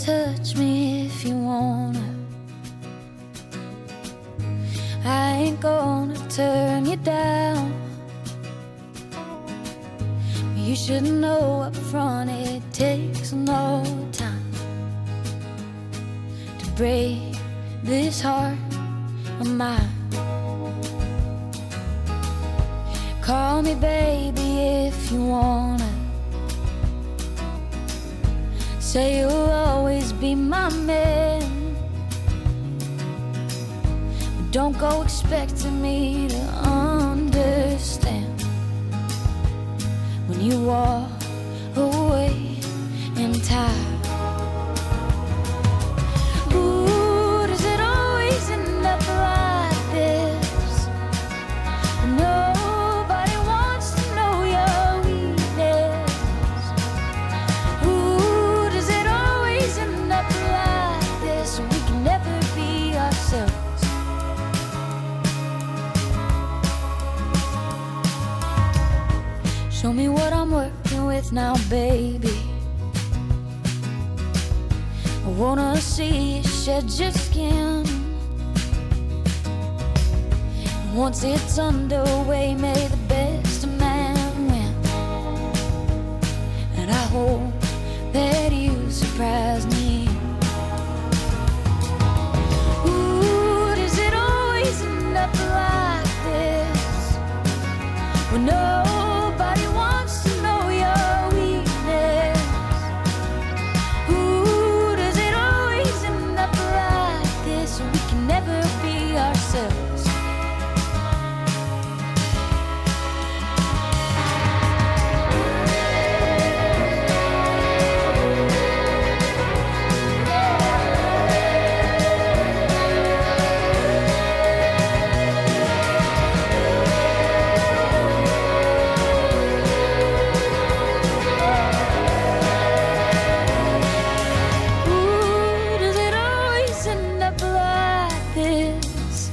touch me if you wanna. I ain't gonna turn you down. You should know up front it takes no time to break this heart of mine. Call me baby if you wanna. Say you'll always be my man. But don't go expecting me to understand when you walk away in time. Ooh, does it always end up like this? Nobody wants to know your weakness. Ooh, does it always end up like this? We can never be ourselves. Show me what I'm working with now, baby. I wanna see you shed your skin. And once it's underway, may the best man win. And I hope that you surprise me. Ooh, does it always end up like this? Well, nobody wants to know your weakness. Ooh, does it always end up like this? We can never be ourselves. Ooh, does it always end up like this?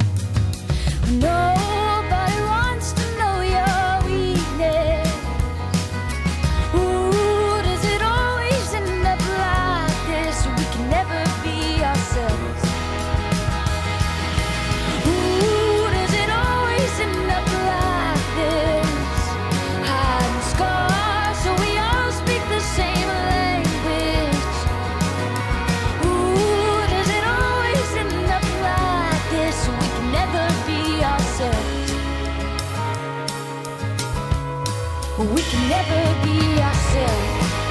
Nobody wants to know your weakness. Ooh, does it always end up like this? We can never be ourselves. Ooh, does it always end up like this? Hiding scars so we all speak the same language. Ooh, does it always end up like this? We can never be ourselves. We can never be ourselves.